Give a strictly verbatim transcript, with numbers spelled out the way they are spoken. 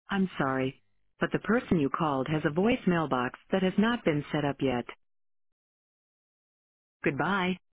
I'm sorry, but the person you called has a voice mailbox that has not been set up yet. Goodbye.